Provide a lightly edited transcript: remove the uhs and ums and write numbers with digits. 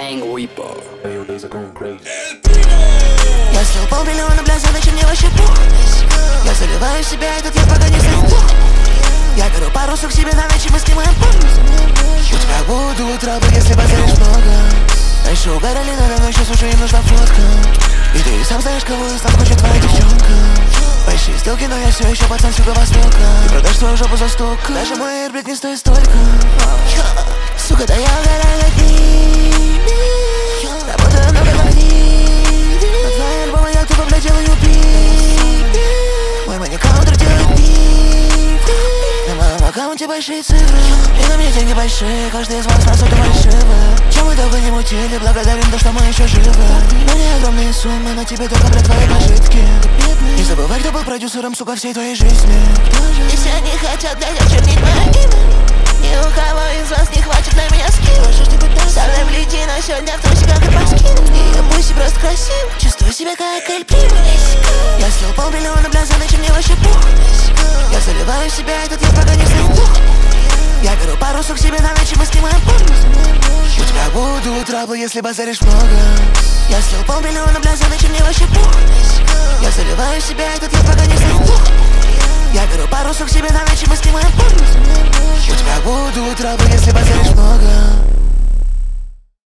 Mango y po. Я слил полмиллиона, бля, за ночь, мне вообще пух. Я заливаю в себя этот яд, пока не станет плохо. Я беру пару сок себе на ночь, и мы снимаем порно. У тебя будут трабы, если базаришь много. Раньше угорали надо мной, сейчас уже им нужна фотка. И ты сам знаешь, кого из нас хочет твоя девчонка. Большие сделки, но я все еще пацан с юго-востока. Ты продашь свою жопу за столько. Даже мой эйр, блядь, не стоит столько. Сука, да я угораю над ними. Работаю много звонит. На твои альбомы я тупо, блядь, делаю бит. Мой мани-каунтер делает бит. На моем аккаунте большие цифры. И на мне деньги большие, каждый из вас настолько фальшивы. Чем мы долго не мутили, благодарим то, что мы еще живы. Но не огромные суммы, на тебе только, блядь, твои пожитки. Не забывай, кто был продюсером, сука, всей твоей жизни. И все они хотят, блядь, очернить мое имя. Ни у кого из вас не хватит на меня скинуть. Со мной влети, но сегодня в трусиках и поскинуть. И пусть просто красив, чувствую себя как Эль Примо. Я слил полмиллиона, бля, за ночь, мне вообще пух. Я заливаю в себя этот яд, пока не станет плохо. Я беру пару сок себе на ночь, и мы снимаем порно. У тебя будут траблы, если базаришь много. Я слил полмиллиона, бля, за ночь, мне вообще пух. Я заливаю в себя этот яд, пока не станет плохо. Я беру пару сок себе на ночь, и мы снимаем порно. У тебя будут траблы, если базаришь много.